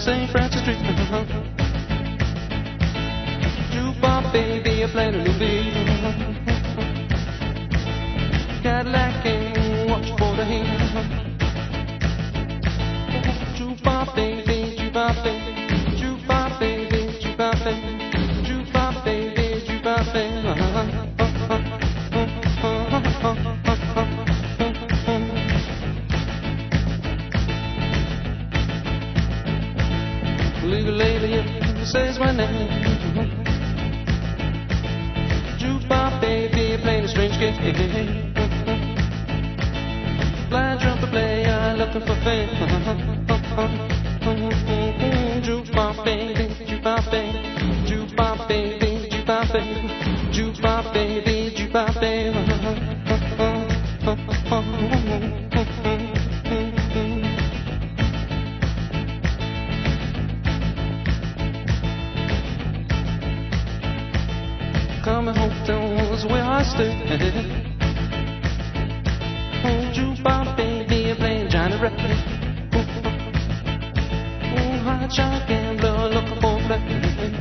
St. Francis Street. Jukebox baby, I played a new beat. Cadillac and watch for the hand. Jukebox baby, jukebox baby, jukebox baby, jukebox baby, jukebox baby, jukebox baby. Legal lady says my name. Jukebox baby playing a strange game. Blind trumpet player looking for fame. Jukebox baby, jukebox baby, jukebox baby, jukebox baby, jukebox baby, jukebox baby. Coming home was where I stay. Jukebox baby playing Johnny Ray. Hot shot gambler looking for a play.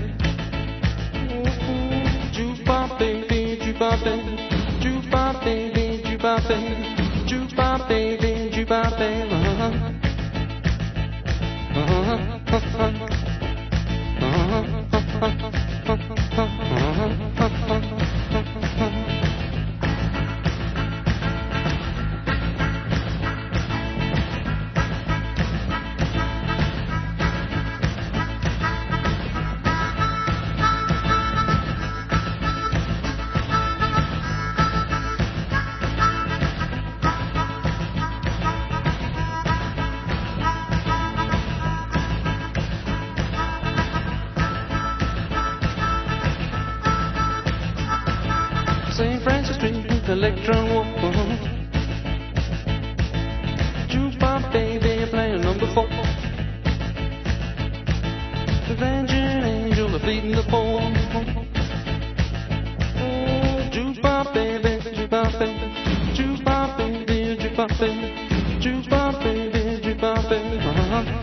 Jukebox baby, jukebox baby, jukebox baby, jukebox baby, jukebox baby, jukebox baby. St. Francis Street, Electron Walk. Jukebox baby playing number 4. The Avenging Angel are feeding the poor. Jukebox baby, jukebox baby, jukebox baby, jukebox baby, jukebox baby, jukebox baby.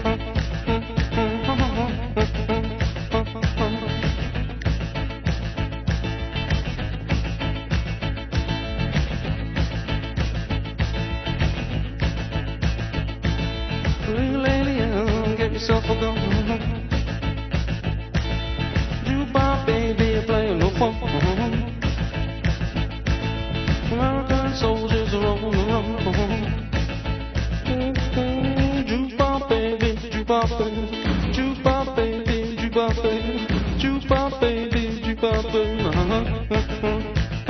Little lady, get yourself a gun. Jukebox baby, playing no fun. American soldiers are on the run. Jukebox baby, jukebox baby, jukebox baby, jukebox baby, jukebox baby, jukebox baby.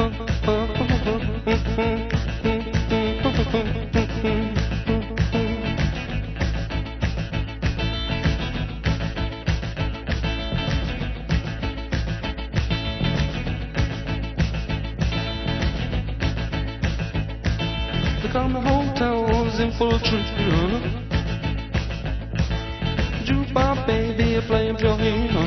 Come the whole town's in full truth. Jukebox baby, playing pure heat.